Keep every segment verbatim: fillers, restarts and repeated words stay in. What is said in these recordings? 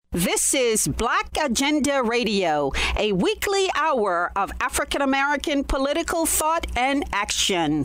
This is Black Agenda Radio, a weekly hour of African American political thought and action.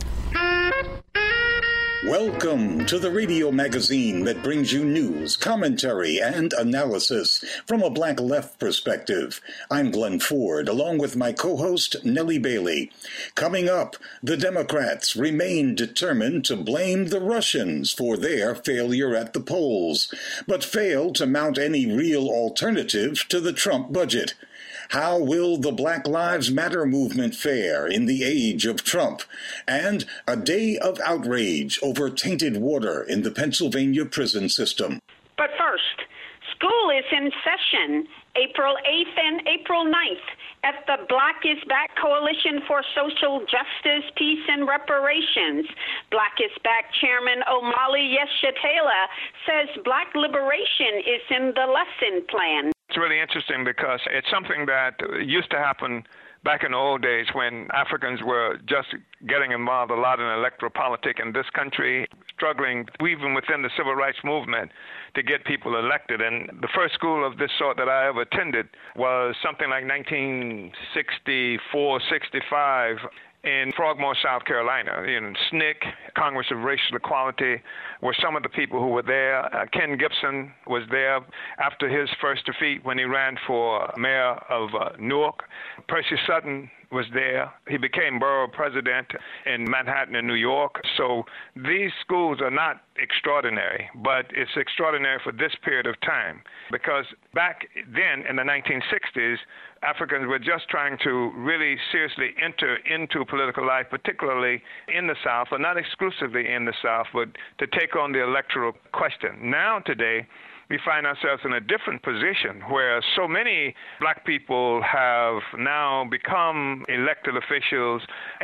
Welcome to the radio magazine that brings you news, commentary, and analysis from a Black left perspective. I'm Glenn Ford, along with my co-host, Nellie Bailey. Coming up, the Democrats remain determined to blame the Russians for their failure at the polls, but fail to mount any real alternative to the Trump budget. How will the Black Lives Matter movement fare in the age of Trump? And a day of outrage over tainted water in the Pennsylvania prison system. But first, school is in session April eighth and April ninth at the Black is Back Coalition for Social Justice, Peace, and Reparations. Black is Back Chairman Omali Yeshitela says Black liberation is in the lesson plan. It's really interesting because it's something that used to happen back in the old days when Africans were just getting involved a lot in electoral politics in this country, struggling even within the civil rights movement to get people elected. And the first school of this sort that I ever attended was something like nineteen sixty-four, sixty-five in Frogmore, South Carolina. In S N C C, Congress of Racial Equality, were some of the people who were there. Uh, Ken Gibson was there after his first defeat when he ran for mayor of uh, Newark. Percy Sutton was there. He became borough president in Manhattan and New York. So these schools are not extraordinary, but it's extraordinary for this period of time because back then in the nineteen sixties, Africans were just trying to really seriously enter into political life, particularly in the South, but not exclusively in the South, but to take on the electoral question. Now today, we find ourselves in a different position where so many Black people have now become elected officials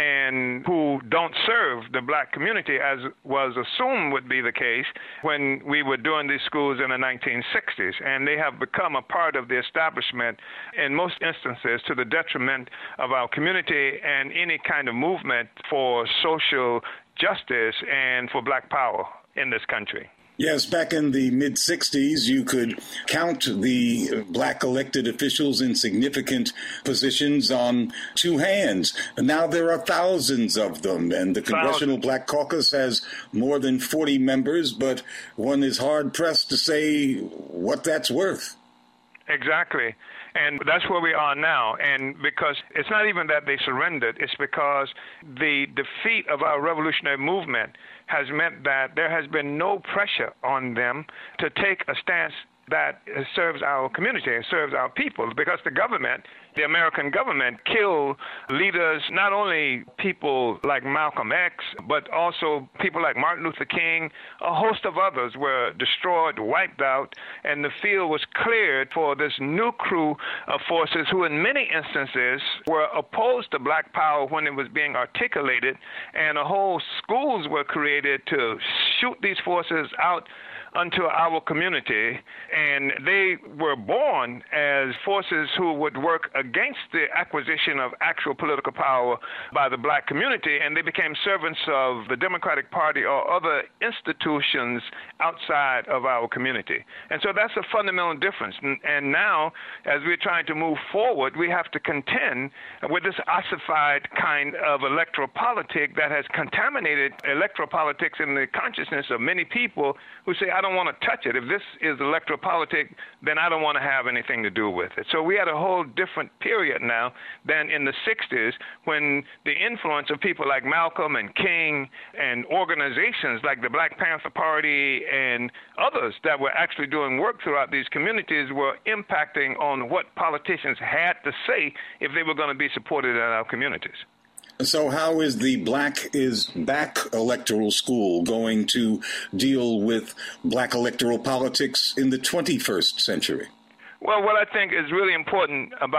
and who don't serve the Black community as was assumed would be the case when we were doing these schools in the nineteen sixties. And they have become a part of the establishment in most instances to the detriment of our community and any kind of movement for social justice and for Black power in this country. Yes, back in the mid-sixties, you could count the Black elected officials in significant positions on two hands. And now there are thousands of them, and the Congressional Black Caucus has more than forty members, but one is hard-pressed to say what that's worth. Exactly. And that's where we are now. And because it's not even that they surrendered, it's because the defeat of our revolutionary movement has meant that there has been no pressure on them to take a stance that serves our community and serves our people, because the government, the American government, killed leaders, not only people like Malcolm X, but also people like Martin Luther King. A host of others were destroyed, wiped out, and the field was cleared for this new crew of forces who in many instances were opposed to Black power when it was being articulated, and a whole schools were created to shoot these forces out unto our community, and they were born as forces who would work against the acquisition of actual political power by the Black community, and they became servants of the Democratic Party or other institutions outside of our community. And so that's a fundamental difference. And now, as we're trying to move forward, we have to contend with this ossified kind of electoral politic that has contaminated electoral politics in the consciousness of many people who say, I don't want to touch it. If this is electoral politics, then I don't want to have anything to do with it. So we had a whole different period now than in the sixties when the influence of people like Malcolm and King and organizations like the Black Panther Party and others that were actually doing work throughout these communities were impacting on what politicians had to say if they were going to be supported in our communities. So how is the Black is Back electoral school going to deal with Black electoral politics in the twenty-first century? Well, what I think is really important about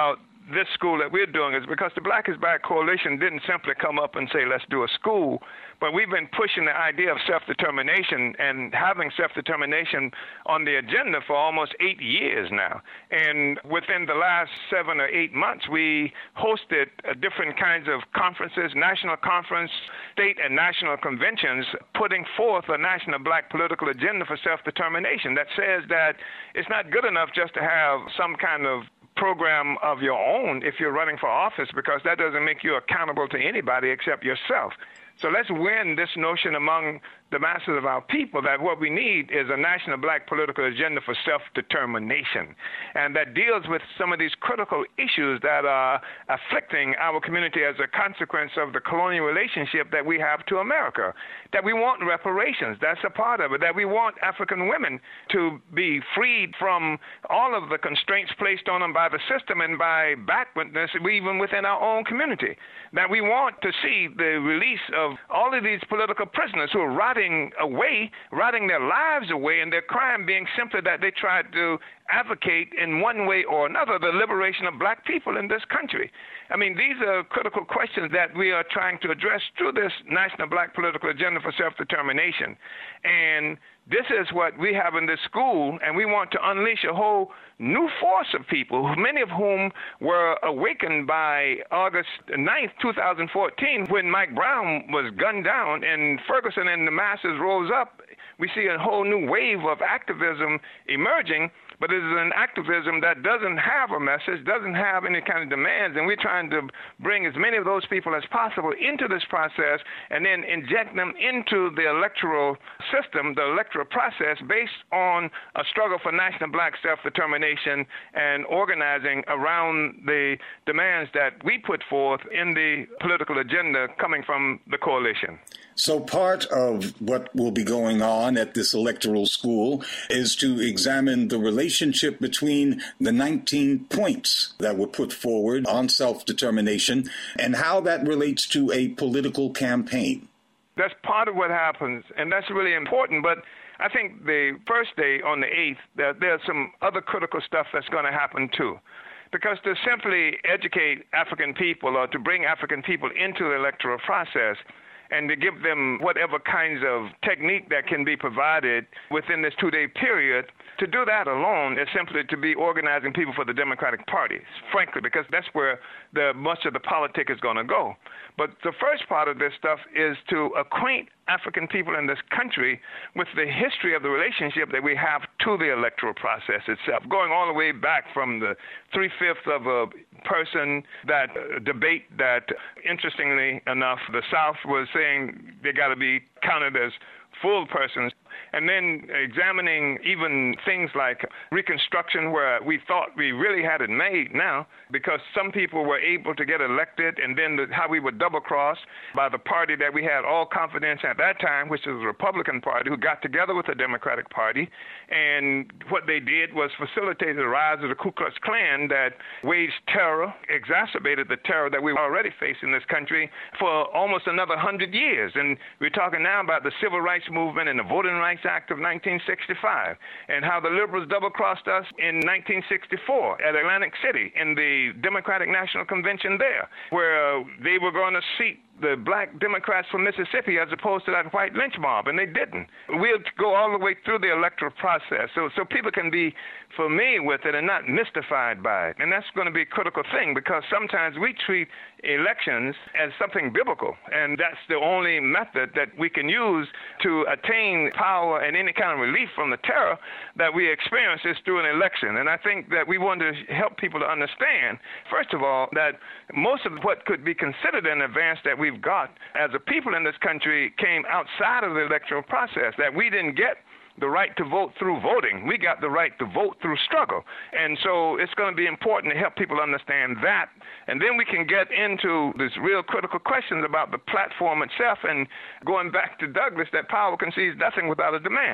this school that we're doing is because the Black is Back Coalition didn't simply come up and say, let's do a school, but we've been pushing the idea of self-determination and having self-determination on the agenda for almost eight years now. And within the last seven or eight months, we hosted uh, different kinds of conferences, national conference, state and national conventions, putting forth a national Black political agenda for self-determination that says that it's not good enough just to have some kind of program of your own if you're running for office, because that doesn't make you accountable to anybody except yourself. So let's win this notion among the masses of our people that what we need is a national Black political agenda for self-determination, and that deals with some of these critical issues that are afflicting our community as a consequence of the colonial relationship that we have to America, that we want reparations, that's a part of it, that we want African women to be freed from all of the constraints placed on them by the system and by backwardness even within our own community, that we want to see the release of all of these political prisoners who are rotting away, rotting their lives away, and their crime being simply that they tried to advocate in one way or another the liberation of Black people in this country. I mean, these are critical questions that we are trying to address through this national Black political agenda for self-determination. And this is what we have in this school, and we want to unleash a whole new force of people, many of whom were awakened by August ninth, two thousand fourteen, when Mike Brown was gunned down and Ferguson and the masses rose up. We see a whole new wave of activism emerging, but it is an activism that doesn't have a message, doesn't have any kind of demands, and we're trying to bring as many of those people as possible into this process and then inject them into the electoral system, the electoral process, based on a struggle for national Black self-determination and organizing around the demands that we put forth in the political agenda coming from the coalition. So part of what will be going on at this electoral school is to examine the relationship between the nineteen points that were put forward on self-determination and how that relates to a political campaign. That's part of what happens, and that's really important. But I think the first day on the eighth, there, there's some other critical stuff that's going to happen too. Because to simply educate African people or to bring African people into the electoral process and to give them whatever kinds of technique that can be provided within this two-day period, to do that alone is simply to be organizing people for the Democratic Party, frankly, because that's where the much of the politic is going to go. But the first part of this stuff is to acquaint African people in this country with the history of the relationship that we have to the electoral process itself, going all the way back from the three-fifths of a person that uh, debate that, interestingly enough, the South was saying they got to be counted as full persons. And then examining even things like Reconstruction, where we thought we really had it made now, because some people were able to get elected, and then the, how we were double-crossed by the party that we had all confidence at that time, which is the Republican Party, who got together with the Democratic Party. And what they did was facilitate the rise of the Ku Klux Klan that waged terror, exacerbated the terror that we were already facing in this country for almost another hundred years. And we're talking now about the Civil Rights Movement and the Voting Rights Act of nineteen sixty-five, and how the liberals double-crossed us in nineteen sixty-four at Atlantic City in the Democratic National Convention there, where they were going to seat the Black Democrats from Mississippi as opposed to that white lynch mob, and they didn't. We'll go all the way through the electoral process so, so people can be familiar with it and not mystified by it. And that's going to be a critical thing, because sometimes we treat elections as something biblical, and that's the only method that we can use to attain power and any kind of relief from the terror that we experience is through an election. And I think that we want to help people to understand, first of all, that most of what could be considered an advance that we've got as a people in this country came outside of the electoral process, that we didn't get the right to vote through voting. We got the right to vote through struggle. And so it's going to be important to help people understand that. And then we can get into these real critical questions about the platform itself, and going back to Douglas, that power concedes nothing without a demand.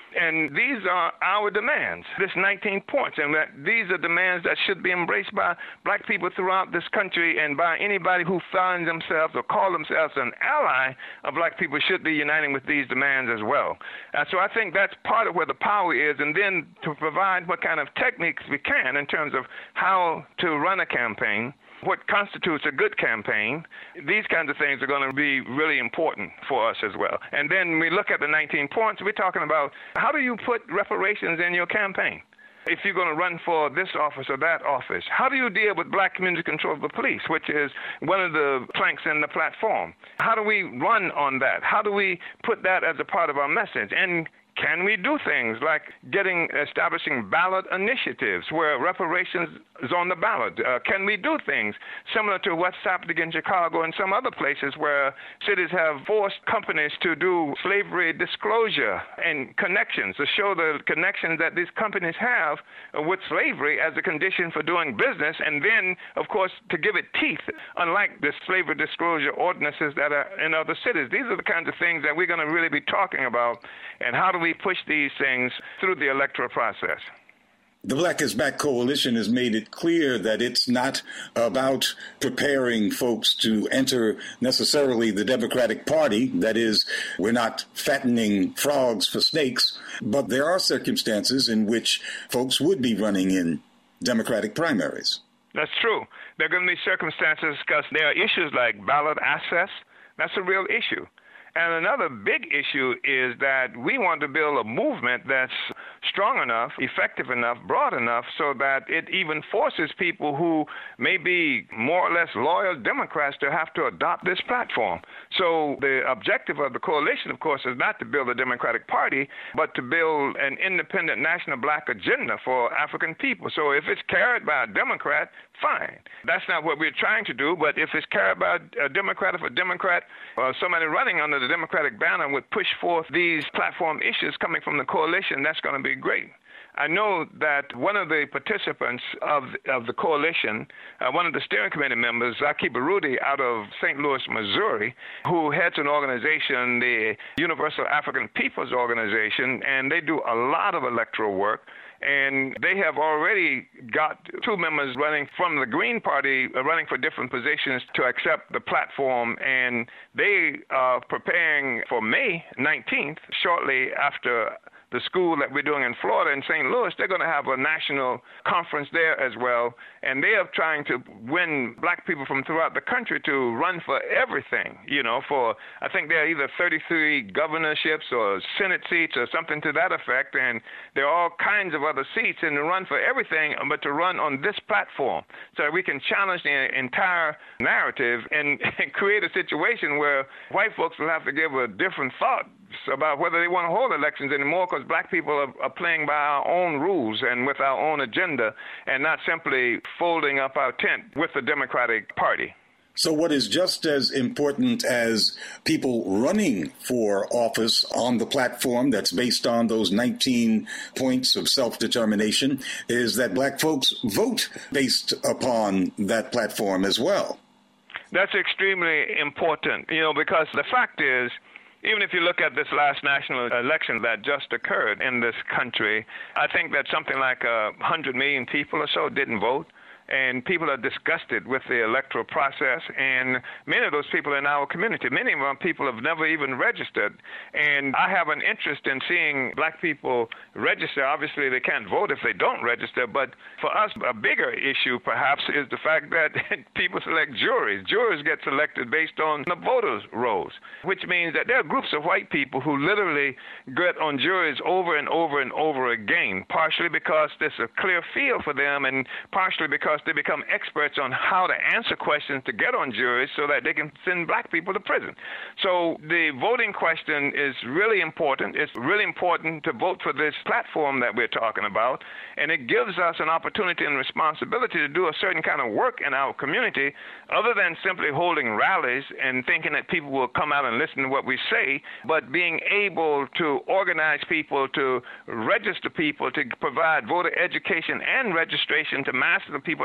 And these are our demands, this nineteen points, and that these are demands that should be embraced by black people throughout this country, and by anybody who finds themselves or call themselves an ally of black people should be uniting with these demands as well. And so I think that's part of where the power is, and then to provide what kind of techniques we can in terms of how to run a campaign, what constitutes a good campaign. These kinds of things are going to be really important for us as well. And then we look at the nineteen points, we're talking about how do you put reparations in your campaign? If you're going to run for this office or that office, how do you deal with black community control of the police, which is one of the planks in the platform? How do we run on that? How do we put that as a part of our message? And can we do things like getting, establishing ballot initiatives where reparations is on the ballot? Uh, can we do things similar to what's happening in Chicago and some other places where cities have forced companies to do slavery disclosure and connections, to show the connections that these companies have with slavery as a condition for doing business, and then, of course, to give it teeth, unlike the slavery disclosure ordinances that are in other cities. These are the kinds of things that we're going to really be talking about, and how do we push these things through the electoral process. The Black is Back Coalition has made it clear that it's not about preparing folks to enter necessarily the Democratic Party. That is, we're not fattening frogs for snakes, but there are circumstances in which folks would be running in Democratic primaries. That's true. There are going to be circumstances because there are issues like ballot access. That's a real issue. And another big issue is that we want to build a movement that's strong enough, effective enough, broad enough, so that it even forces people who may be more or less loyal Democrats to have to adopt this platform. So the objective of the coalition, of course, is not to build a Democratic Party, but to build an independent national black agenda for African people. So if it's carried by a Democrat, fine. That's not what we're trying to do, but if it's carried by a Democrat, if a Democrat or somebody running under the Democratic banner would push forth these platform issues coming from the coalition, that's going to be great. I know that one of the participants of of the coalition, uh, one of the steering committee members, Zaki Baruti, out of Saint Louis, Missouri, who heads an organization, the Universal African Peoples Organization, and they do a lot of electoral work. And they have already got two members running from the Green Party, uh, running for different positions to accept the platform. And they are preparing for May nineteenth, shortly after the school that we're doing in Florida, in Saint Louis. They're going to have a national conference there as well. And they are trying to win black people from throughout the country to run for everything, you know, for, I think there are either thirty-three governorships or Senate seats or something to that effect. And there are all kinds of other seats, and to run for everything, but to run on this platform so that we can challenge the entire narrative and, and create a situation where white folks will have to give a different thought about whether they want to hold elections anymore, because black people are, are playing by our own rules and with our own agenda, and not simply folding up our tent with the Democratic Party. So what is just as important as people running for office on the platform that's based on those nineteen points of self-determination is that black folks vote based upon that platform as well. That's extremely important, you know, because the fact is, even if you look at this last national election that just occurred in this country, I think that something like a hundred million people or so didn't vote. And people are disgusted with the electoral process, and many of those people in our community, many of our people have never even registered. And I have an interest in seeing black people register. Obviously, they can't vote if they don't register, but for us, a bigger issue perhaps is the fact that people select juries. Juries get selected based on the voters' rolls, which means that there are groups of white people who literally get on juries over and over and over again, partially because there's a clear field for them, and partially because they become experts on how to answer questions to get on juries so that they can send black people to prison. So the voting question is really important. It's really important to vote for this platform that we're talking about, and it gives us an opportunity and responsibility to do a certain kind of work in our community other than simply holding rallies and thinking that people will come out and listen to what we say, but being able to organize people, to register people, to provide voter education and registration to mass of the people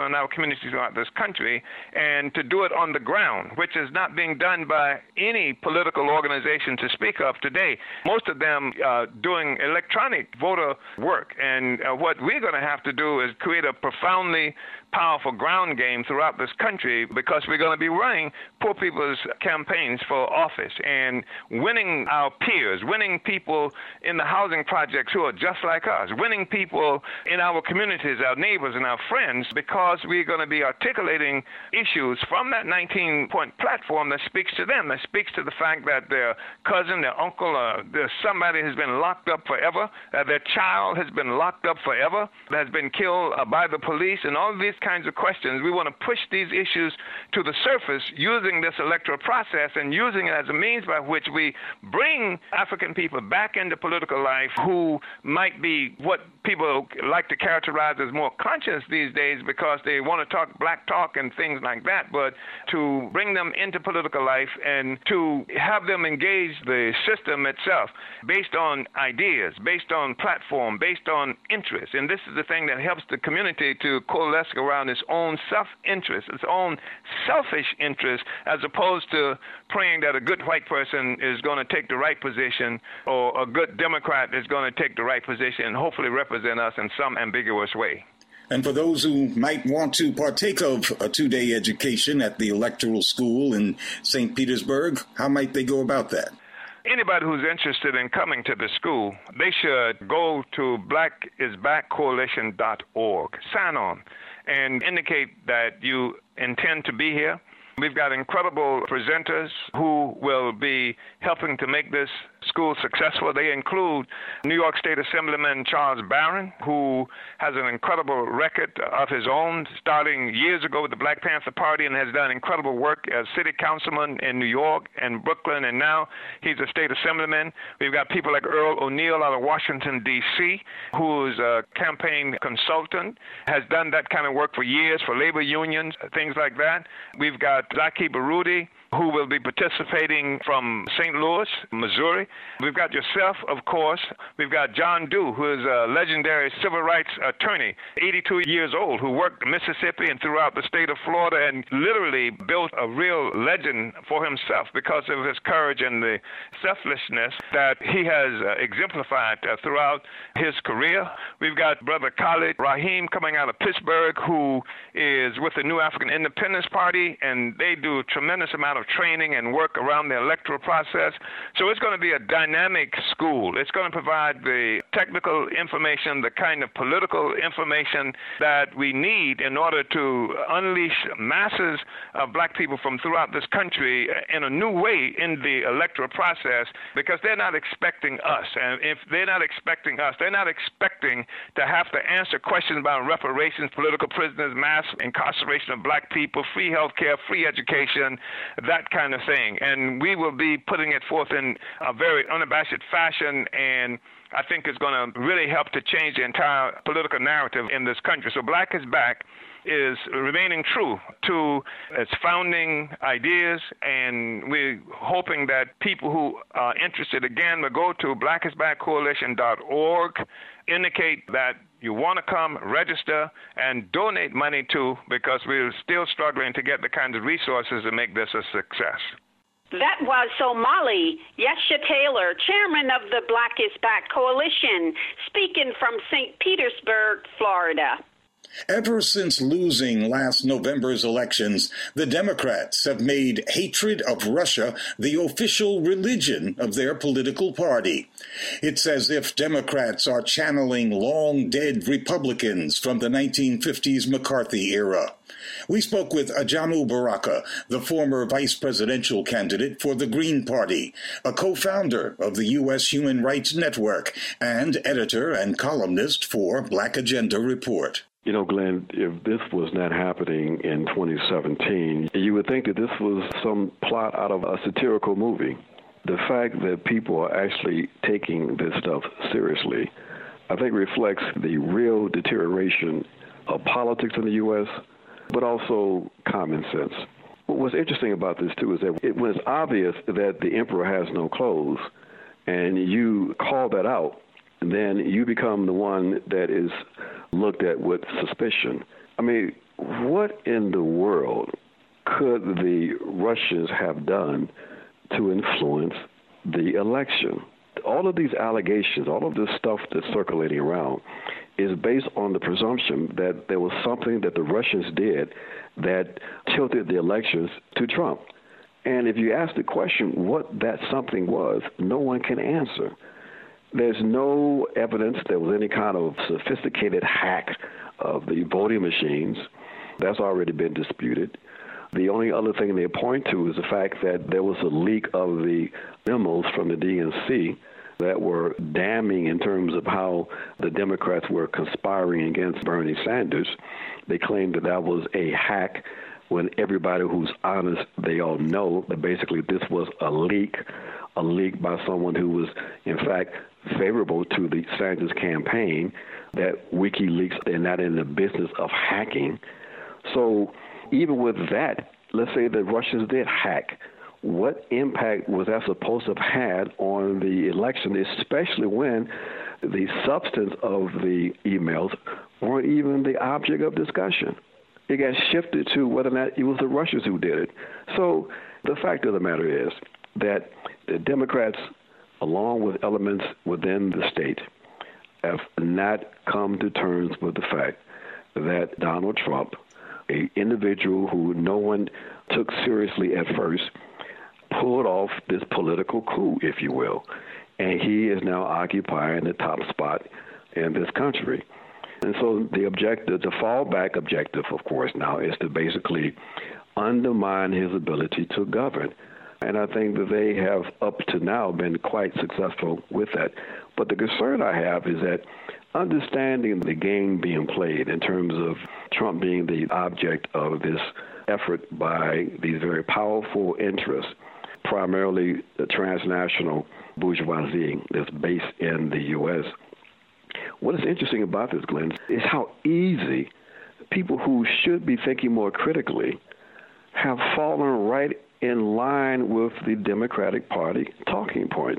people in our communities throughout this country, and to do it on the ground, which is not being done by any political organization to speak of today. Most of them uh, doing electronic voter work, and uh, what we're going to have to do is create a profoundly powerful ground game throughout this country, because we're going to be running poor people's campaigns for office and winning our peers, winning people in the housing projects who are just like us, winning people in our communities, our neighbors and our friends, because we're going to be articulating issues from that nineteen-point platform that speaks to them, that speaks to the fact that their cousin, their uncle, uh, there's somebody has been locked up forever, that their child has been locked up forever, that has been killed uh, by the police, and all of these kinds of questions. We want to push these issues to the surface using this electoral process and using it as a means by which we bring African people back into political life who might be what people like to characterize as more conscious these days because they want to talk black talk and things like that, but to bring them into political life and to have them engage the system itself based on ideas, based on platform, based on interest. And this is the thing that helps the community to coalesce around its own self-interest, its own selfish interest, as opposed to praying that a good white person is going to take the right position or a good Democrat is going to take the right position and hopefully represent us in some ambiguous way. And for those who might want to partake of a two-day education at the Electoral School in Saint Petersburg, how might they go about that? Anybody who's interested in coming to the school, they should go to black is back coalition dot org, sign on, and indicate that you intend to be here. We've got incredible presenters who will be helping to make this school successful. They include New York State Assemblyman Charles Barron, who has an incredible record of his own, starting years ago with the Black Panther Party and has done incredible work as city councilman in New York and Brooklyn, and now he's a state assemblyman. We've got people like Earl O'Neill out of Washington, D C, who's a campaign consultant, has done that kind of work for years for labor unions, things like that. We've got Zaki Baruti, who will be participating from Saint Louis, Missouri. We've got yourself, of course. We've got John Dew, who is a legendary civil rights attorney, eighty-two years old, who worked in Mississippi and throughout the state of Florida and literally built a real legend for himself because of his courage and the selflessness that he has uh, exemplified uh, throughout his career. We've got Brother Khalid Rahim coming out of Pittsburgh, who is with the New African Independence Party, and they do a tremendous amount of training and work around the electoral process. So it's going to be a dynamic school. It's going to provide the technical information, the kind of political information that we need in order to unleash masses of black people from throughout this country in a new way in the electoral process, because they're not expecting us. And if they're not expecting us, they're not expecting to have to answer questions about reparations, political prisoners, mass incarceration of black people, free health care, free education, that kind of thing. And we will be putting it forth in a very unabashed fashion, and I think it's going to really help to change the entire political narrative in this country. So Black is Back is remaining true to its founding ideas, and we're hoping that people who are interested, again, will go to black is back coalition dot org, indicate that you want to come, register, and donate money too, because we're still struggling to get the kinds of resources to make this a success. That was Somali Yesha Taylor, chairman of the Black is Back Coalition, speaking from Saint Petersburg, Florida. Ever since losing last November's elections, the Democrats have made hatred of Russia the official religion of their political party. It's as if Democrats are channeling long-dead Republicans from the nineteen fifties McCarthy era. We spoke with Ajamu Baraka, the former vice presidential candidate for the Green Party, a co-founder of the U S Human Rights Network, and editor and columnist for Black Agenda Report. You know, Glenn, if this was not happening in twenty seventeen, you would think that this was some plot out of a satirical movie. The fact that people are actually taking this stuff seriously, I think reflects the real deterioration of politics in the U S, but also common sense. What was interesting about this, too, is that it was obvious that the emperor has no clothes, and you call that out, then you become the one that is looked at with suspicion. I mean, what in the world could the Russians have done to influence the election? All of these allegations, all of this stuff that's circulating around is based on the presumption that there was something that the Russians did that tilted the elections to Trump. And if you ask the question what that something was, no one can answer. There's no evidence there was any kind of sophisticated hack of the voting machines. That's already been disputed. The only other thing they point to is the fact that there was a leak of the memos from the D N C that were damning in terms of how the Democrats were conspiring against Bernie Sanders. They claimed that that was a hack, when everybody who's honest, they all know that basically this was a leak, a leak by someone who was, in fact, favorable to the Sanders campaign, that WikiLeaks, they're not in the business of hacking. So even with that, let's say the Russians did hack, what impact was that supposed to have had on the election, especially when the substance of the emails weren't even the object of discussion? It got shifted to whether or not it was the Russians who did it. So the fact of the matter is that the Democrats, along with elements within the state, have not come to terms with the fact that Donald Trump, an individual who no one took seriously at first, pulled off this political coup, if you will, and he is now occupying the top spot in this country. And so the objective, the fallback objective, of course, now is to basically undermine his ability to govern. And I think that they have, up to now, been quite successful with that. But the concern I have is that understanding the game being played in terms of Trump being the object of this effort by these very powerful interests, primarily the transnational bourgeoisie that's based in the U S. What is interesting about this, Glenn, is how easy people who should be thinking more critically have fallen right in line with the Democratic Party talking points.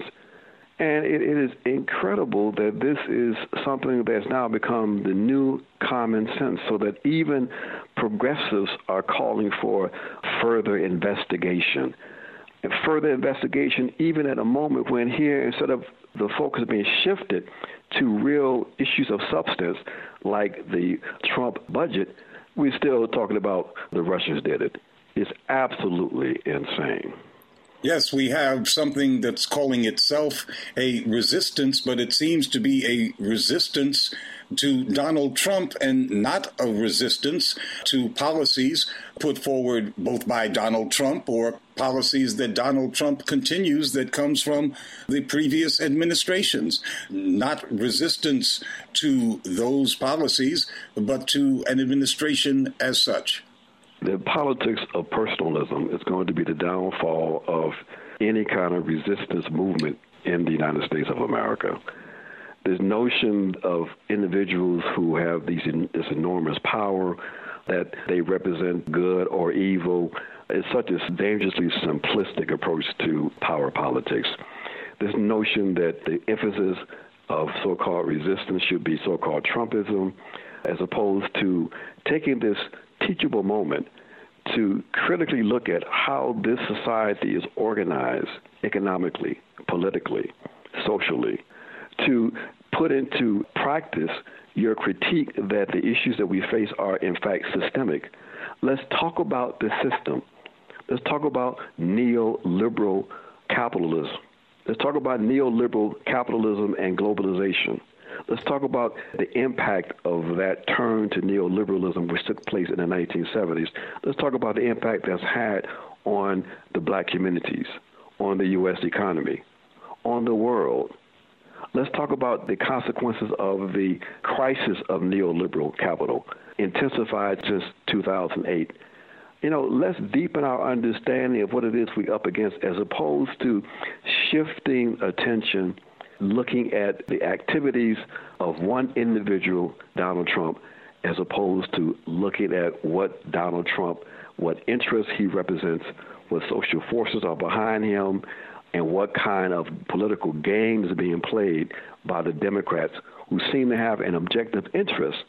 And it, it is incredible that this is something that's now become the new common sense, so that even progressives are calling for further investigation. And further investigation, even at a moment when here, instead of the focus being shifted to real issues of substance, like the Trump budget, we're still talking about the Russians did it. It's absolutely insane. Yes, we have something that's calling itself a resistance, but it seems to be a resistance to Donald Trump and not a resistance to policies put forward both by Donald Trump or policies that Donald Trump continues that comes from the previous administrations. Not resistance to those policies, but to an administration as such. The politics of personalism is going to be the downfall of any kind of resistance movement in the United States of America. This notion of individuals who have these, this enormous power, that they represent good or evil, is such a dangerously simplistic approach to power politics. This notion that the emphasis of so-called resistance should be so-called Trumpism, as opposed to taking this teachable moment to critically look at how this society is organized economically, politically, socially, to put into practice your critique that the issues that we face are, in fact, systemic. Let's talk about the system. Let's talk about neoliberal capitalism. Let's talk about neoliberal capitalism and globalization. Let's talk about the impact of that turn to neoliberalism, which took place in the nineteen seventies. Let's talk about the impact that's had on the black communities, on the U S economy, on the world. Let's talk about the consequences of the crisis of neoliberal capital, intensified since two thousand eight. You know, let's deepen our understanding of what it is we're up against, as opposed to shifting attention, looking at the activities of one individual, Donald Trump, as opposed to looking at what Donald Trump, what interests he represents, what social forces are behind him, and what kind of political games are being played by the Democrats, who seem to have an objective interest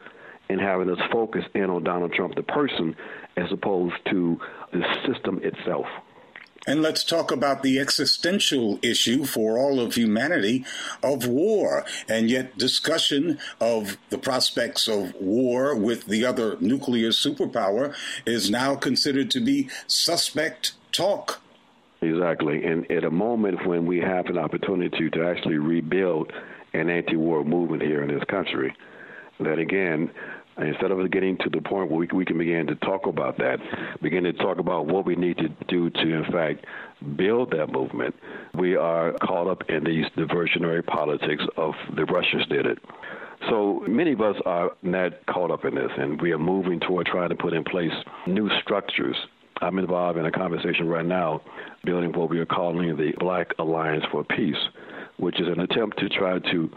and having us focus in on Donald Trump, the person, as opposed to the system itself. And let's talk about the existential issue for all of humanity of war, and yet discussion of the prospects of war with the other nuclear superpower is now considered to be suspect talk. Exactly. And at a moment when we have an opportunity to actually rebuild an anti-war movement here in this country, that again, instead of getting to the point where we, we can begin to talk about that, begin to talk about what we need to do to, in fact, build that movement, we are caught up in these diversionary politics of the Russians did it. So many of us are not caught up in this, and we are moving toward trying to put in place new structures. I'm involved in a conversation right now building what we are calling the Black Alliance for Peace, which is an attempt to try to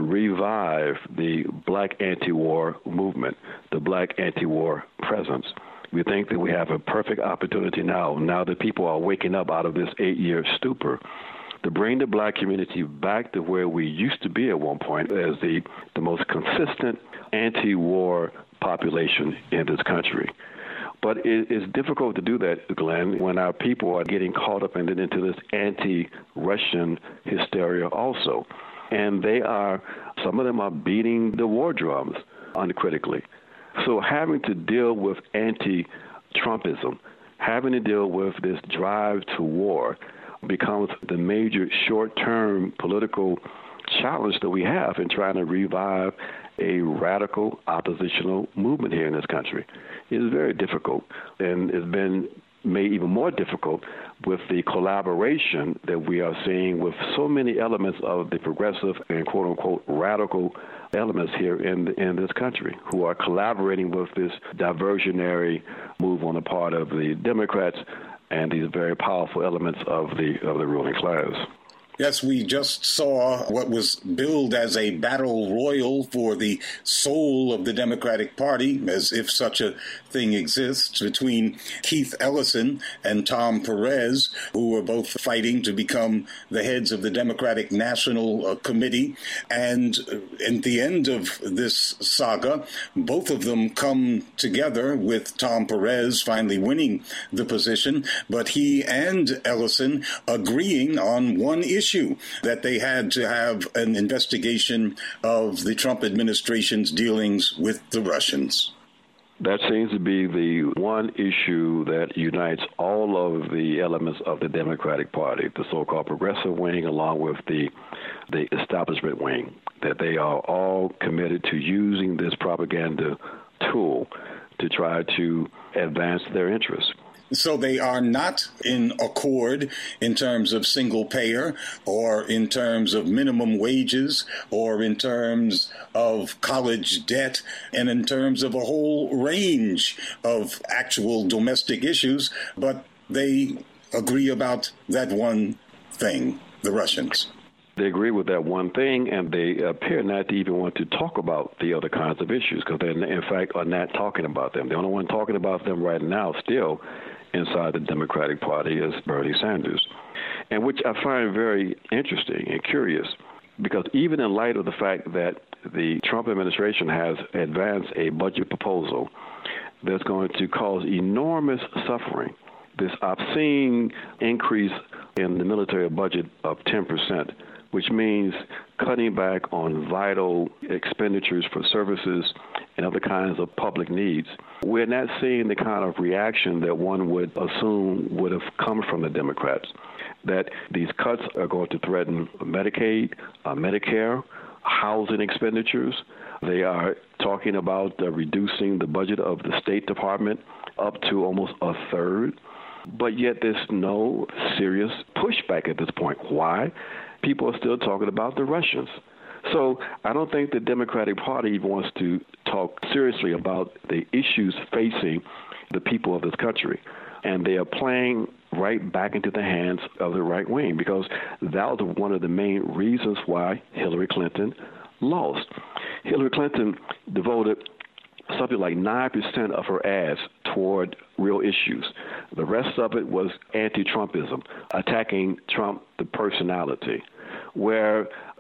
revive the black anti-war movement, the black anti-war presence. We think that we have a perfect opportunity now, now that people are waking up out of this eight-year stupor, to bring the black community back to where we used to be at one point as the, the most consistent anti-war population in this country. But it, it's difficult to do that, Glenn, when our people are getting caught up in, into this anti-Russian hysteria also. And they are, some of them are beating the war drums uncritically. So having to deal with anti-Trumpism, having to deal with this drive to war becomes the major short-term political challenge that we have in trying to revive a radical oppositional movement here in this country. It is very difficult, and it's been made even more difficult with the collaboration that we are seeing with so many elements of the progressive and quote-unquote radical elements here in in this country who are collaborating with this diversionary move on the part of the Democrats and these very powerful elements of the of the ruling class. Yes, we just saw what was billed as a battle royal for the soul of the Democratic Party, as if such a thing exists, between Keith Ellison and Tom Perez, who were both fighting to become the heads of the Democratic National Committee. And at the end of this saga, both of them come together, with Tom Perez finally winning the position, but he and Ellison agreeing on one issue. Issue that they had to have an investigation of the Trump administration's dealings with the Russians. That seems to be the one issue that unites all of the elements of the Democratic Party, the so-called progressive wing, along with the the establishment wing, that they are all committed to using this propaganda tool to try to advance their interests. So they are not in accord in terms of single payer, or in terms of minimum wages, or in terms of college debt, and in terms of a whole range of actual domestic issues, but they agree about that one thing, the Russians. They agree with that one thing, and they appear not to even want to talk about the other kinds of issues, because they, in fact, are not talking about them. The only one talking about them right now still inside the Democratic Party is Bernie Sanders, and which I find very interesting and curious, because even in light of the fact that the Trump administration has advanced a budget proposal that's going to cause enormous suffering, this obscene increase in the military budget of ten percent, which means cutting back on vital expenditures for services and other kinds of public needs. We're not seeing the kind of reaction that one would assume would have come from the Democrats, that these cuts are going to threaten Medicaid, uh, Medicare, housing expenditures. They are talking about uh, reducing the budget of the State Department up to almost a third. But yet there's no serious pushback at this point. Why? People are still talking about the Russians. So I don't think the Democratic Party wants to talk seriously about the issues facing the people of this country. And they are playing right back into the hands of the right wing, because that was one of the main reasons why Hillary Clinton lost. Hillary Clinton devoted something like nine percent of her ads toward real issues. The rest of it was anti-Trumpism, attacking Trump, the personality, where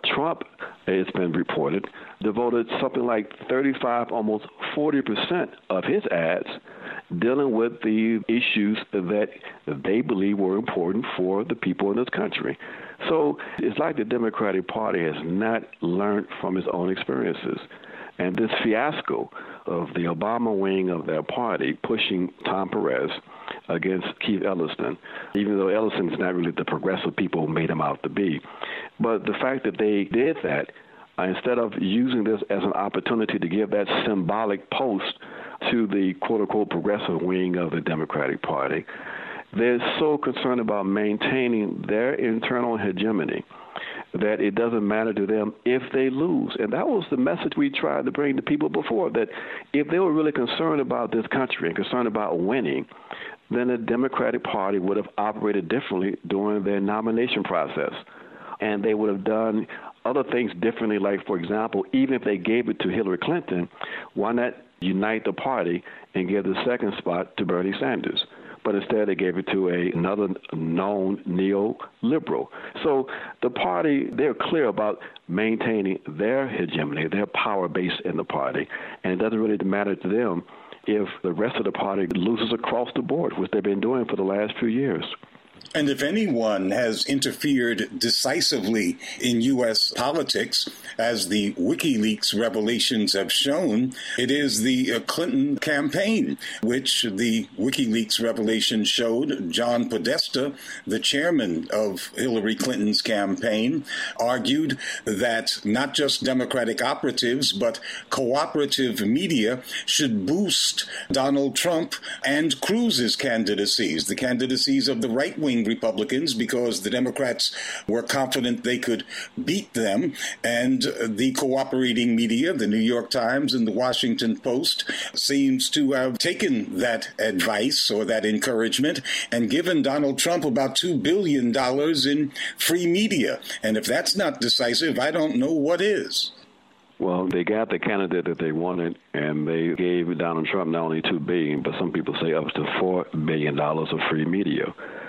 Trump, it's been reported, devoted something like thirty-five, almost forty percent of his ads dealing with the issues that they believe were important for the people in this country. So it's like the Democratic Party has not learned from its own experiences. And this fiasco of the Obama wing of their party pushing Tom Perez against Keith Ellison, even though Ellison is not really the progressive people made him out to be. But the fact that they did that, uh, instead of using this as an opportunity to give that symbolic post to the quote-unquote progressive wing of the Democratic Party, they're so concerned about maintaining their internal hegemony that it doesn't matter to them if they lose. And that was the message we tried to bring to people before, that if they were really concerned about this country and concerned about winning, then the Democratic Party would have operated differently during their nomination process. And they would have done other things differently, like, for example, even if they gave it to Hillary Clinton, why not unite the party and give the second spot to Bernie Sanders? But instead they gave it to a, another known neoliberal. So the party, they're clear about maintaining their hegemony, their power base in the party, and it doesn't really matter to them if the rest of the party loses across the board, which they've been doing for the last few years. And if anyone has interfered decisively in U S politics, as the WikiLeaks revelations have shown, it is the Clinton campaign, which the WikiLeaks revelation showed John Podesta, the chairman of Hillary Clinton's campaign, argued that not just Democratic operatives, but cooperative media should boost Donald Trump and Cruz's candidacies, the candidacies of the right-wing Republicans, because the Democrats were confident they could beat them. And the cooperating media, the New York Times and the Washington Post, seems to have taken that advice or that encouragement and given Donald Trump about two billion dollars in free media. And if that's not decisive, I don't know what is. Well, they got the candidate that they wanted, and they gave Donald Trump not only two billion dollars, but some people say up to four billion dollars of free media.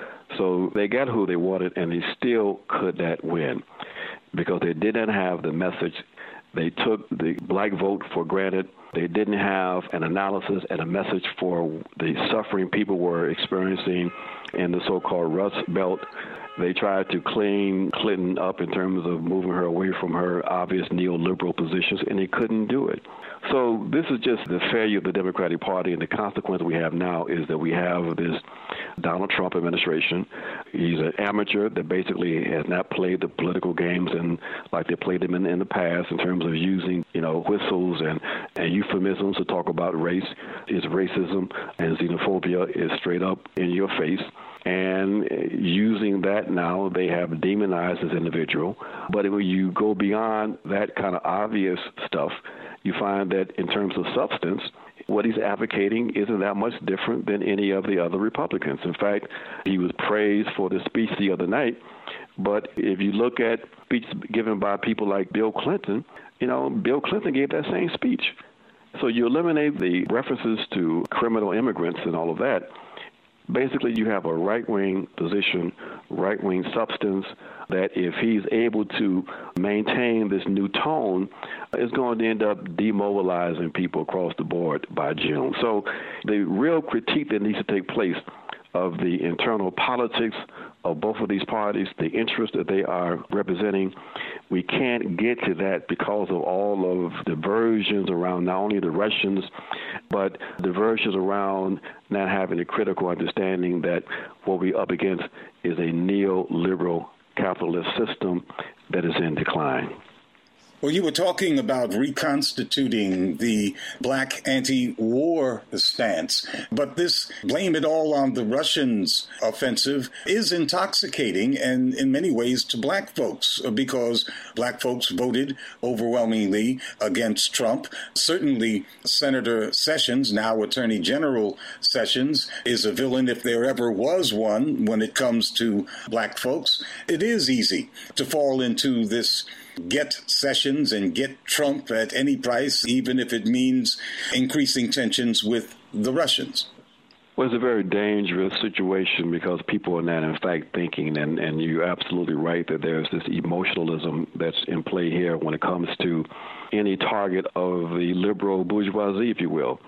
So they got who they wanted, and they still could not win because they didn't have the message. They took the black vote for granted. They didn't have an analysis and a message for the suffering people were experiencing in the so-called Rust Belt. They tried to clean Clinton up in terms of moving her away from her obvious neoliberal positions, and they couldn't do it. So this is just the failure of the Democratic Party, and the consequence we have now is that we have this Donald Trump administration. He's an amateur that basically has not played the political games and like they played them in, in the past in terms of using, you know, whistles and, and euphemisms to talk about race. Is racism and xenophobia is straight up in your face. And using that now, they have demonized this individual. But when you go beyond that kind of obvious stuff, you find that in terms of substance, what he's advocating isn't that much different than any of the other Republicans. In fact, he was praised for the speech the other night. But if you look at speeches given by people like Bill Clinton, you know, Bill Clinton gave that same speech. So you eliminate the references to criminal immigrants and all of that. Basically, you have a right-wing position, right-wing substance, that if he's able to maintain this new tone, is going to end up demobilizing people across the board by June. So the real critique that needs to take place of the internal politics of both of these parties, the interests that they are representing, we can't get to that because of all of the diversions around not only the Russians, but diversions around not having a critical understanding that what we're up against is a neoliberal capitalist system that is in decline. Well, you were talking about reconstituting the black anti-war stance, but this blame it all on the Russians offensive is intoxicating and in many ways to black folks because black folks voted overwhelmingly against Trump. Certainly Senator Sessions, now Attorney General Sessions, is a villain if there ever was one when it comes to black folks. It is easy to fall into this get Sessions and get Trump at any price, even if it means increasing tensions with the Russians. Well, it's a very dangerous situation because people are not, in fact, thinking, and, and you're absolutely right that there's this emotionalism that's in play here when it comes to any target of the liberal bourgeoisie, if you will.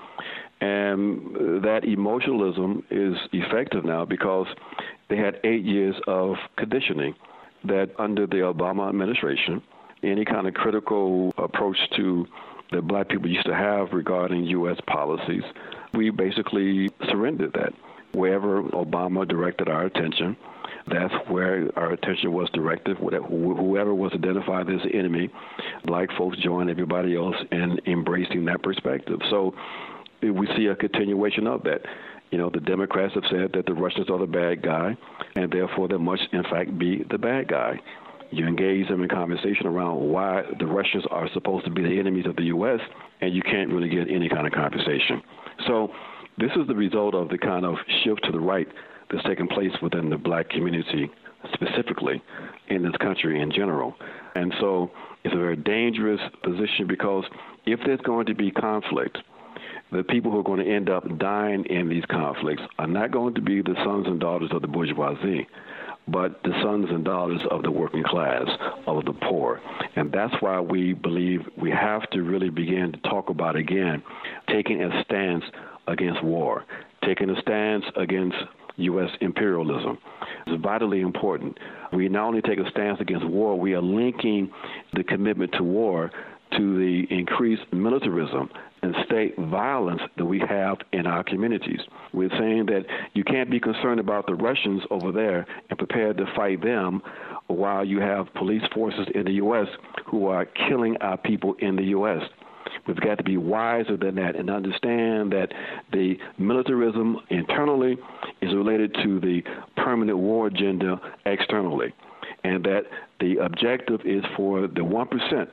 And that emotionalism is effective now because they had eight years of conditioning that under the Obama administration, any kind of critical approach to that black people used to have regarding U S policies, we basically surrendered that. Wherever Obama directed our attention, that's where our attention was directed. Whoever was identified as the enemy, black folks joined everybody else in embracing that perspective. So we see a continuation of that. You know, the Democrats have said that the Russians are the bad guy, and therefore they must, in fact, be the bad guy. You engage them in conversation around why the Russians are supposed to be the enemies of the U S, and you can't really get any kind of conversation. So this is the result of the kind of shift to the right that's taken place within the black community specifically in this country in general. And so it's a very dangerous position because if there's going to be conflict, the people who are going to end up dying in these conflicts are not going to be the sons and daughters of the bourgeoisie, but the sons and daughters of the working class, of the poor. And that's why we believe we have to really begin to talk about, again, taking a stance against war, taking a stance against U S imperialism. It's vitally important. We not only take a stance against war, we are linking the commitment to war to the increased militarism and state violence that we have in our communities. We're saying that you can't be concerned about the Russians over there and prepared to fight them while you have police forces in the U S who are killing our people in the U S. We've got to be wiser than that and understand that the militarism internally is related to the permanent war agenda externally, and that the objective is for the one percent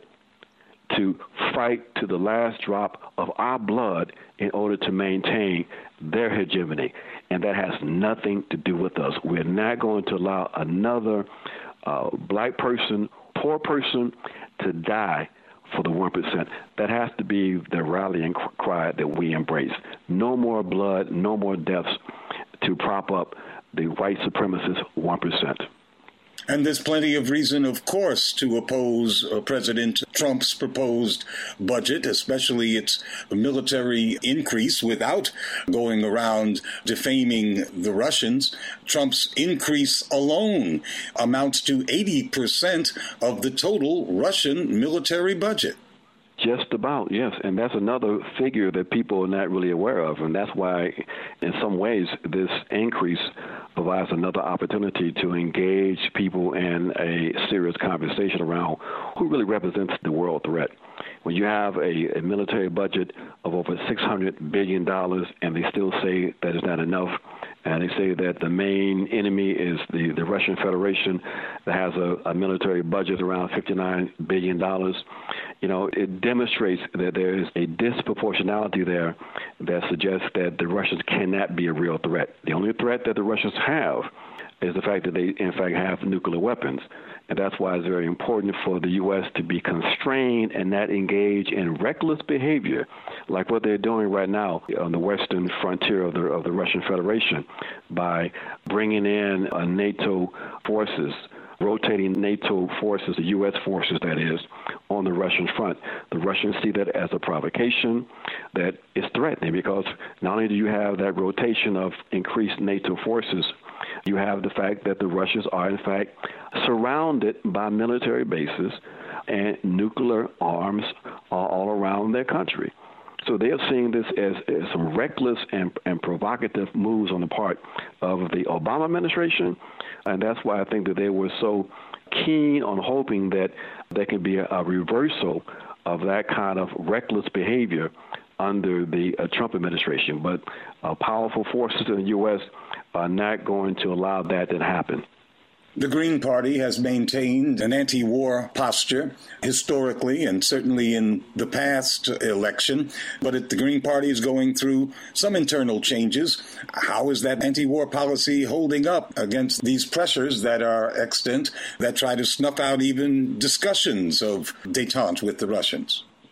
to fight to the last drop of our blood in order to maintain their hegemony. And that has nothing to do with us. We're not going to allow another uh, black person, poor person, to die for the one percent. That has to be the rallying cry that we embrace. No more blood, no more deaths to prop up the white supremacist one percent. And there's plenty of reason, of course, to oppose uh, President Trump's proposed budget, especially its military increase, without going around defaming the Russians. Trump's increase alone amounts to eighty percent of the total Russian military budget. Just about, yes. And that's another figure that people are not really aware of. And that's why, in some ways, this increase provides another opportunity to engage people in a serious conversation around who really represents the world threat. When you have a, a military budget of over six hundred billion dollars and they still say that it's not enough, and they say that the main enemy is the, the Russian Federation that has a, a military budget around fifty-nine billion dollars. You know, it demonstrates that there is a disproportionality there that suggests that the Russians cannot be a real threat. The only threat that the Russians have is the fact that they, in fact, have nuclear weapons. And that's why it's very important for the U S to be constrained and not engage in reckless behavior like what they're doing right now on the western frontier of the, of the Russian Federation by bringing in uh, NATO forces, rotating NATO forces, the U S forces, that is, on the Russian front. The Russians see that as a provocation that is threatening because not only do you have that rotation of increased NATO forces, you have the fact that the Russians are, in fact, surrounded by military bases and nuclear arms are all around their country. So they are seeing this as, as some reckless and, and provocative moves on the part of the Obama administration, and that's why I think that they were so keen on hoping that there can be a, a reversal of that kind of reckless behavior under the uh, Trump administration. But uh, powerful forces in the U S are not going to allow that to happen. The Green Party has maintained an anti-war posture historically and certainly in the past election, but it, the Green Party is going through some internal changes. How is that anti-war policy holding up against these pressures that are extant that try to snuff out even discussions of détente with the Russians?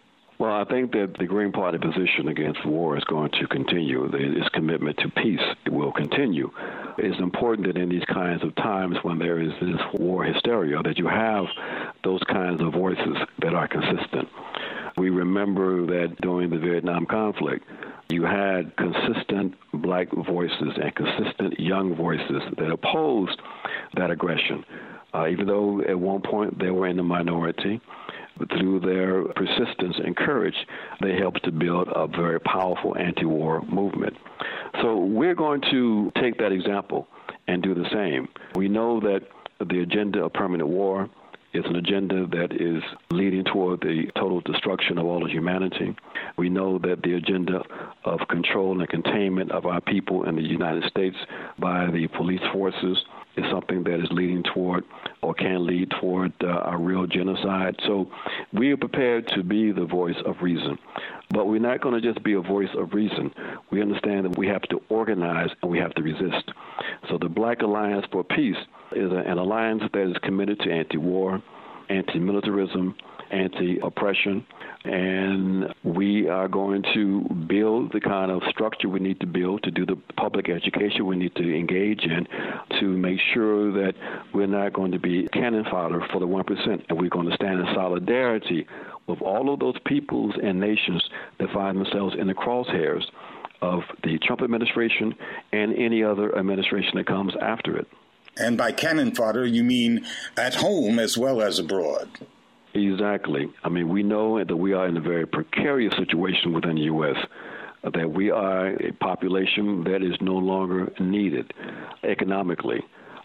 Well, I think that the Green Party position against war is going to continue. Its commitment to peace will continue. It's important that in these kinds of times when there is this war hysteria, that you have those kinds of voices that are consistent. We remember that during the Vietnam conflict, you had consistent black voices and consistent young voices that opposed that aggression. Uh, even though at one point they were in the minority, but through their persistence and courage, they helped to build a very powerful anti-war movement. So we're going to take that example and do the same. We know that the agenda of permanent war is an agenda that is leading toward the total destruction of all of humanity. We know that the agenda of control and containment of our people in the United States by the police forces is something that is leading toward or can lead toward uh, a real genocide. So we are prepared to be the voice of reason. But we're not going to just be a voice of reason. We understand that we have to organize and we have to resist. So the Black Alliance for Peace is a, an alliance that is committed to anti-war, anti-militarism, anti-oppression, and we are going to build the kind of structure we need to build to do the public education we need to engage in to make sure that we're not going to be cannon fodder for the one percent, and we're going to stand in solidarity with all of those peoples and nations that find themselves in the crosshairs of the Trump administration and any other administration that comes after it. And by cannon fodder, you mean at home as well as abroad. Exactly. I mean, we know that we are in a very precarious situation within the U S, that we are a population that is no longer needed economically.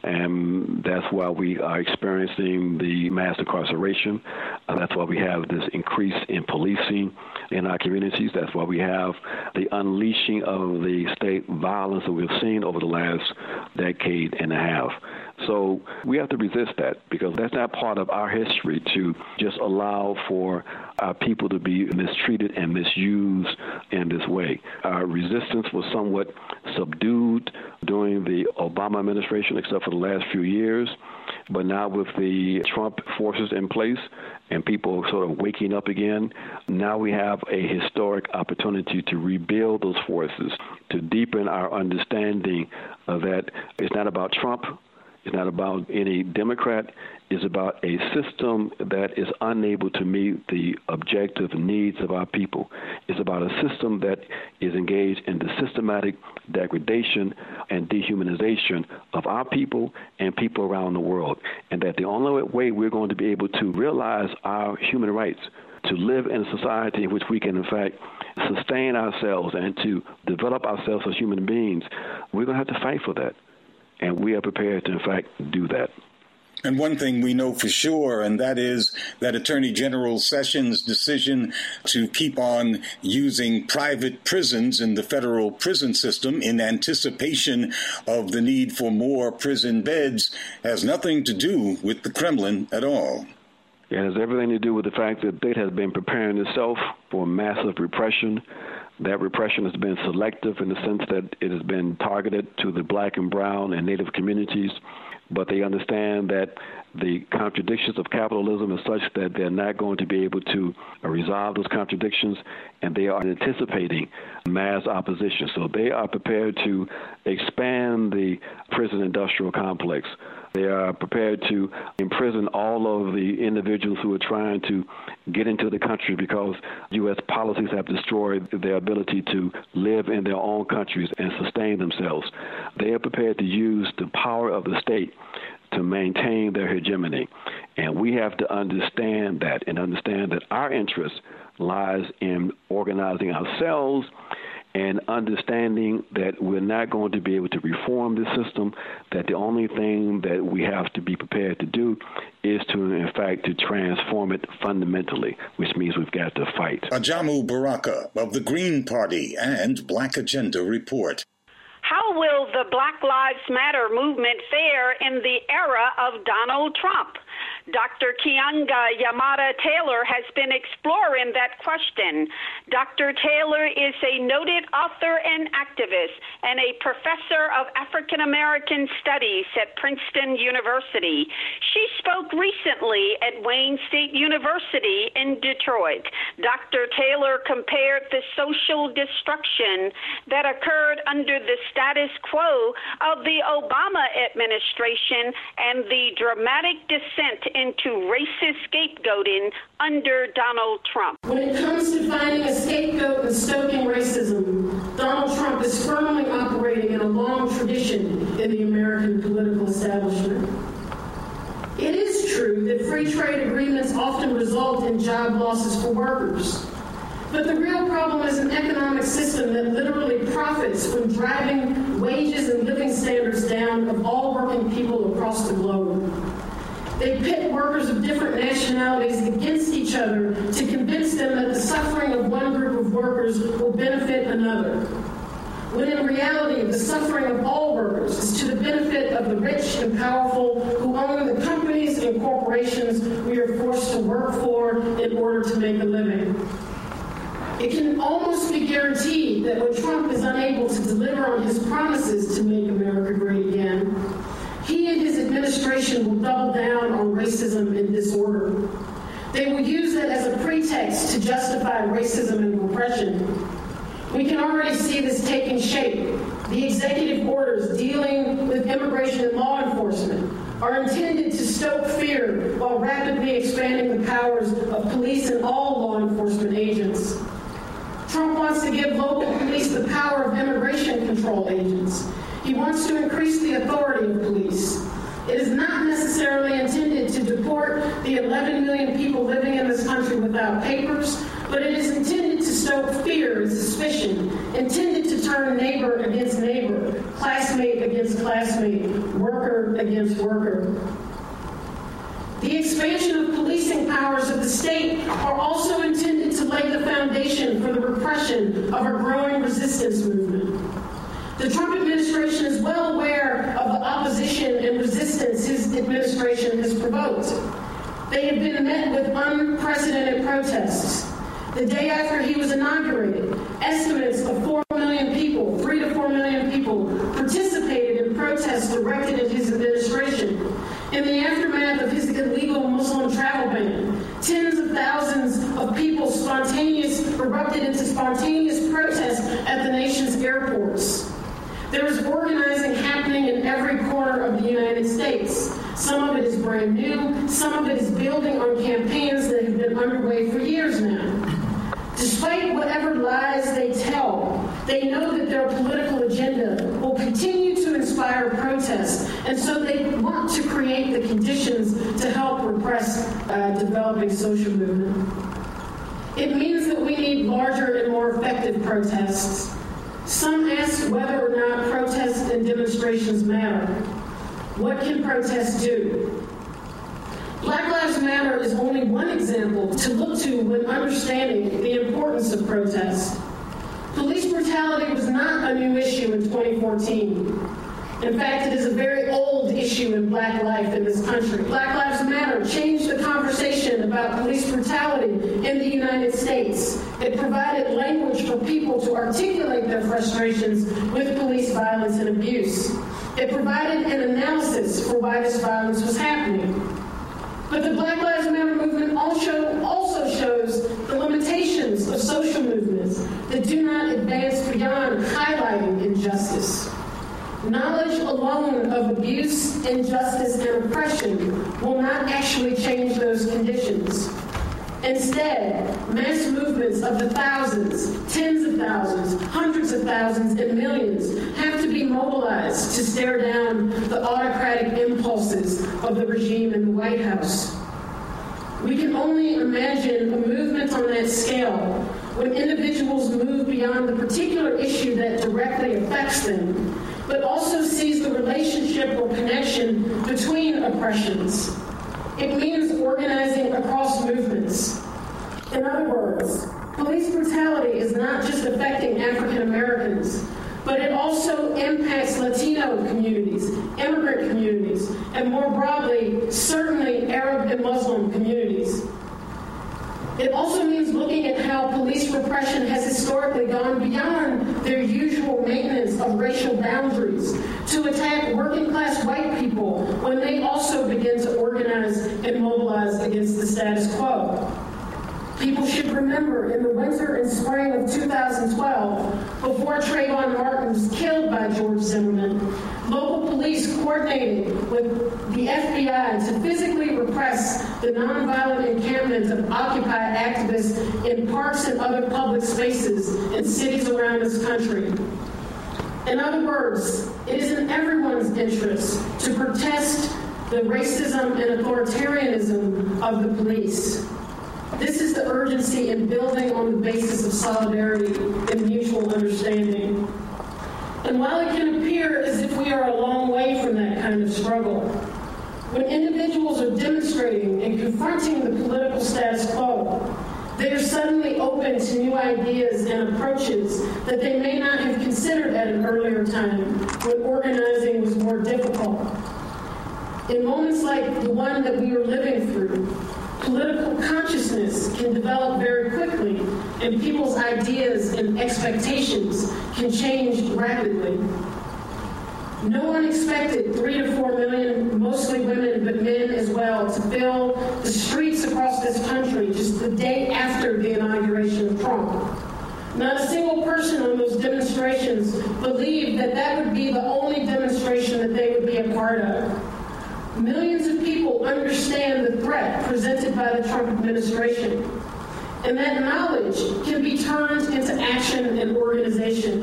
And that's why we are experiencing the mass incarceration. Uh, that's why we have this increase in policing in our communities. That's why we have the unleashing of the state violence that we've seen over the last decade and a half. So we have to resist that, because that's not part of our history to just allow for our people to be mistreated and misused in this way. Our resistance was somewhat subdued during the Obama administration, except for the last few years. But now with the Trump forces in place and people sort of waking up again, now we have a historic opportunity to rebuild those forces, to deepen our understanding of that it's not about Trump. It's not about any Democrat. It's about a system that is unable to meet the objective needs of our people. It's about a system that is engaged in the systematic degradation and dehumanization of our people and people around the world. And that the only way we're going to be able to realize our human rights, to live in a society in which we can, in fact, sustain ourselves and to develop ourselves as human beings, we're going to have to fight for that. And we are prepared to, in fact, do that. And one thing we know for sure, and that is that Attorney General Sessions' decision to keep on using private prisons in the federal prison system in anticipation of the need for more prison beds has nothing to do with the Kremlin at all. It has everything to do with the fact that the state has been preparing itself for massive repression. That repression has been selective in the sense that it has been targeted to the black and brown and Native communities, but they understand that the contradictions of capitalism is such that they're not going to be able to resolve those contradictions, and they are anticipating mass opposition. So they are prepared to expand the prison industrial complex. They are prepared to imprison all of the individuals who are trying to get into the country because U S policies have destroyed their ability to live in their own countries and sustain themselves. They are prepared to use the power of the state to maintain their hegemony. And we have to understand that and understand that our interest lies in organizing ourselves and understanding that we're not going to be able to reform the system, that the only thing that we have to be prepared to do is to, in fact, to transform it fundamentally, which means we've got to fight. Ajamu Baraka of the Green Party and Black Agenda Report. How will the Black Lives Matter movement fare in the era of Donald Trump? Doctor Keeanga Yamada Taylor has been exploring that question. Doctor Taylor is a noted author and activist and a professor of African American Studies at Princeton University. She spoke recently at Wayne State University in Detroit. Doctor Taylor compared the social destruction that occurred under the status quo of the Obama administration and the dramatic descent into racist scapegoating under Donald Trump. When it comes to finding a scapegoat and stoking racism, Donald Trump is firmly operating in a long tradition in the American political establishment. It is true that free trade agreements often result in job losses for workers. But the real problem is an economic system that literally profits from driving wages and living standards down of all working people across the globe. They pit workers of different nationalities against each other to convince them that the suffering of one group of workers will benefit another, when in reality the suffering of all workers is to the benefit of the rich and powerful who own the companies and corporations we are forced to work for in order to make a living. It can almost be guaranteed that when Trump is unable to deliver on his promises to make America great again, he and his administration will double down on racism and disorder. They will use it as a pretext to justify racism and repression. We can already see this taking shape. The executive orders dealing with immigration and law enforcement are intended to stoke fear while rapidly expanding the powers of police and all law enforcement agents. Trump wants to give local police the power of immigration control agents. He wants to increase the authority of police. It is not necessarily intended to deport the eleven million people living in this country without papers, but it is intended to stoke fear and suspicion, intended to turn neighbor against neighbor, classmate against classmate, worker against worker. The expansion of policing powers of the state are also intended to lay the foundation for the repression of a growing resistance movement. The Trump administration is well aware of the opposition and resistance his administration has provoked. They have been met with unprecedented protests. The day after he was inaugurated, estimates of four million people, three to four million people, participated in protests directed at his administration. In the aftermath of his illegal Muslim travel ban, tens of thousands of people spontaneous erupted into spontaneous protests at the nation's airports. There is organizing happening in every corner of the United States. Some of it is brand new, some of it is building on campaigns that have been underway for years now. Despite whatever lies they tell, they know that their political agenda will continue to inspire protests, and so they want to create the conditions to help repress uh, developing social movement. It means that we need larger and more effective protests. Some ask whether or not protests and demonstrations matter. What can protests do? Black Lives Matter is only one example to look to when understanding the importance of protest. Police brutality was not a new issue in twenty fourteen. In fact, it is a very old issue in black life in this country. Black Lives Matter changed the conversation about police brutality in the United States. It provided language for people to articulate their frustrations with police violence and abuse. It provided an analysis for why this violence was happening. But the Black Lives Matter movement also, also shows the limitations of social movements that do not advance beyond highlighting injustice. Knowledge alone of abuse, injustice, and oppression will not actually change those conditions. Instead, mass movements of the thousands, tens of thousands, hundreds of thousands, and millions have to be mobilized to stare down the autocratic impulses of the regime in the White House. We can only imagine a movement on that scale when individuals move beyond the particular issue that directly affects them, but also sees the relationship or connection between oppressions. It means organizing across movements. In other words, police brutality is not just affecting African Americans. but it also impacts Latino communities, immigrant communities, and more broadly, certainly Arab and Muslim communities. It also means looking at how police repression has historically gone beyond their usual maintenance of racial boundaries to attack working-class white people when they also begin to organize and mobilize against the status quo. People should remember in the winter and spring of two thousand twelve, before Trayvon Martin was killed by George Zimmerman, local police coordinated with the F B I to physically repress the nonviolent encampment of Occupy activists in parks and other public spaces in cities around this country. In other words, it is in everyone's interest to protest the racism and authoritarianism of the police. This is the urgency in building on the basis of solidarity and mutual understanding. And while it can appear as if we are a long way from that kind of struggle, when individuals are demonstrating and confronting the political status quo, they are suddenly open to new ideas and approaches that they may not have considered at an earlier time when organizing was more difficult. In moments like the one that we are living through, political consciousness can develop very quickly, and people's ideas and expectations can change rapidly. No one expected three to four million, mostly women, but men as well, to fill the streets across this country just the day after the inauguration of Trump. Not a single person on those demonstrations believed that that would be the only demonstration that they would be a part of. Millions of people understand the threat presented by the Trump administration, and that knowledge can be turned into action and organization.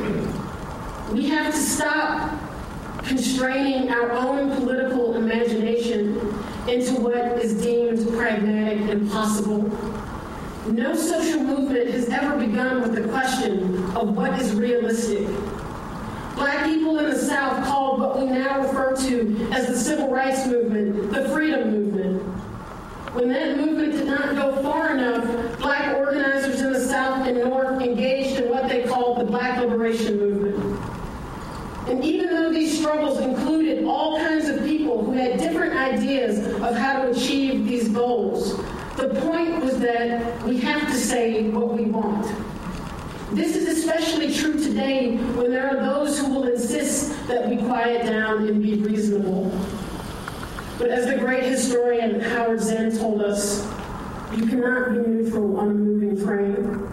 We have to stop constraining our own political imagination into what is deemed pragmatic and possible. No social movement has ever begun with the question of what is realistic. Black people in the South called what we now refer to as the Civil Rights Movement the Freedom Movement. When that movement did not go far enough, Black organizers in the South and North engaged in what they called the Black Liberation Movement. And even though these struggles included all kinds of people who had different ideas of how to achieve these goals, the point was that we have to say what we want. This is especially true today when there are those who will insist that we quiet down and be reasonable. But as the great historian Howard Zinn told us, you cannot be neutral on a moving train.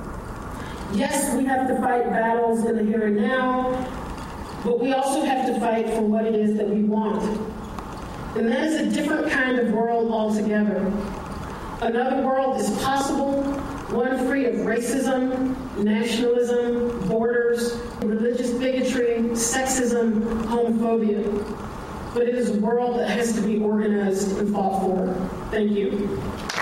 Yes, we have to fight battles in the here and now, but we also have to fight for what it is that we want. And that is a different kind of world altogether. Another world is possible, one free of racism, nationalism, borders, religious bigotry, sexism, homophobia. But it is a world that has to be organized and fought for. Thank you.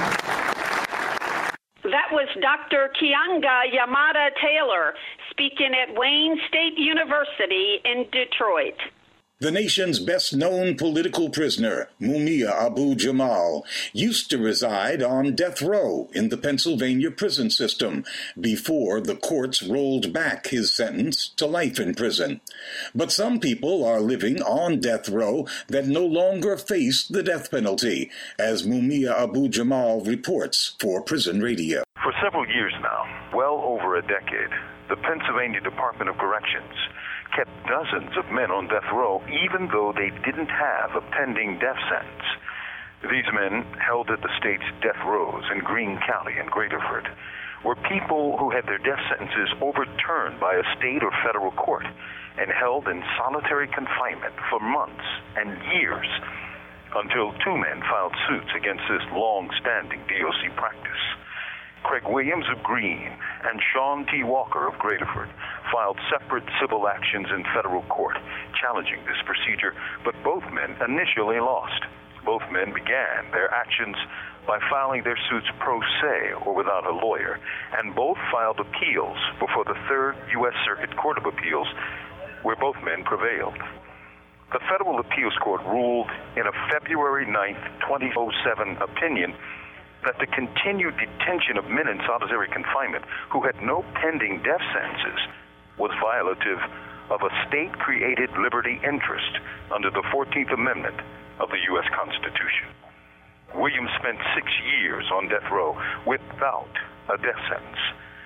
That was Doctor Keeanga Yamada Taylor speaking at Wayne State University in Detroit. The nation's best-known political prisoner, Mumia Abu-Jamal, used to reside on death row in the Pennsylvania prison system before the courts rolled back his sentence to life in prison. But some people are living on death row that no longer face the death penalty, as Mumia Abu-Jamal reports for Prison Radio. For several years now, well over a decade, the Pennsylvania Department of Corrections kept dozens of men on death row even though they didn't have a pending death sentence. These men, held at the state's death rows in Greene County and Graterford, were people who had their death sentences overturned by a state or federal court and held in solitary confinement for months and years until two men filed suits against this long-standing D O C practice. Craig Williams of Greene and Sean T. Walker of Graterford filed separate civil actions in federal court challenging this procedure, but both men initially lost. Both men began their actions by filing their suits pro se or without a lawyer, and both filed appeals before the Third U S Circuit Court of Appeals, where both men prevailed. The Federal Appeals Court ruled in a February ninth, twenty oh seven opinion that the continued detention of men in solitary confinement who had no pending death sentences was violative of a state-created liberty interest under the fourteenth Amendment of the U S Constitution. Williams spent six years on death row without a death sentence.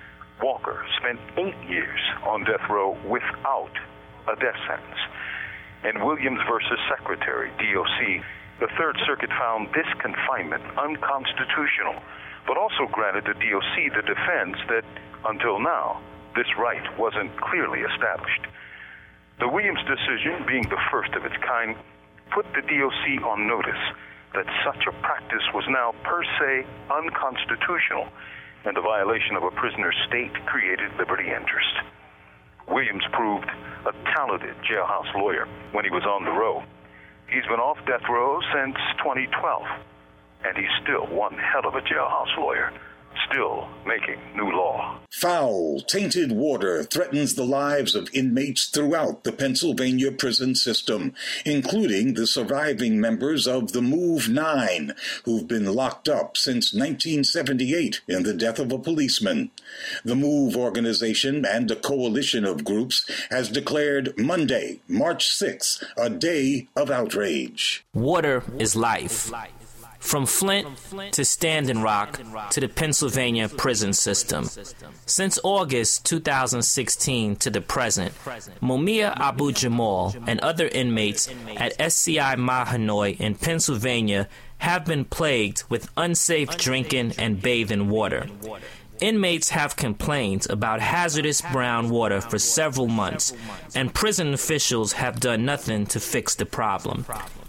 Walker spent eight years on death row without a death sentence. In Williams versus Secretary, D O C, the Third Circuit found this confinement unconstitutional, but also granted the D O C the defense that, until now, this right wasn't clearly established. The Williams decision, being the first of its kind, put the D O C on notice that such a practice was now per se unconstitutional and a violation of a prisoner's state-created liberty interest. Williams proved a talented jailhouse lawyer when he was on the row. He's been off death row since twenty twelve, and he's still one hell of a jailhouse lawyer, still making new law. Foul, tainted water threatens the lives of inmates throughout the Pennsylvania prison system, including the surviving members of the Move Nine, who've been locked up since nineteen seventy-eight in the death of a policeman. The Move organization and a coalition of groups has declared Monday, March sixth, a day of outrage. Water is life. From Flint to Standing Rock to the Pennsylvania prison system. Since August two thousand sixteen to the present, Mumia Abu Jamal and other inmates at S C I Mahanoy in Pennsylvania have been plagued with unsafe drinking and bathing water. Inmates have complained about hazardous brown water for several months, and prison officials have done nothing to fix the problem.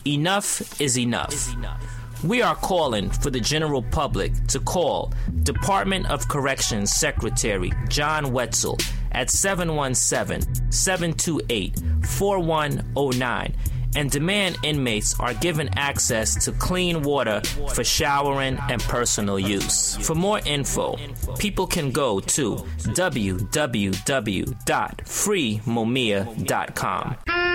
Enough is enough. We are calling for the general public to call Department of Corrections Secretary John Wetzel at seven one seven, seven two eight, four one zero nine and demand inmates are given access to clean water for showering and personal use. For more info, people can go to w w w dot free mumia dot com.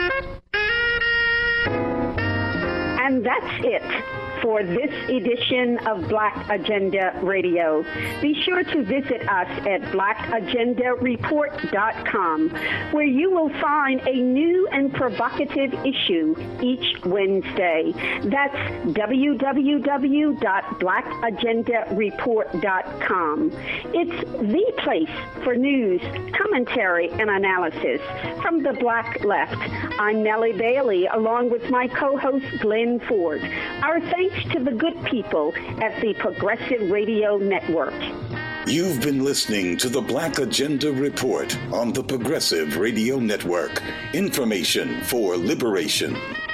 And that's it for this edition of Black Agenda Radio. Be sure to visit us at black agenda report dot com, where you will find a new and provocative issue each Wednesday. That's w w w dot black agenda report dot com. It's the place for news, commentary, and analysis from the Black Left. I'm Nellie Bailey, along with my co-host Glenn Ford. Our thanks to the good people at the Progressive Radio Network. You've been listening to the Black Agenda Report on the Progressive Radio Network. Information for liberation.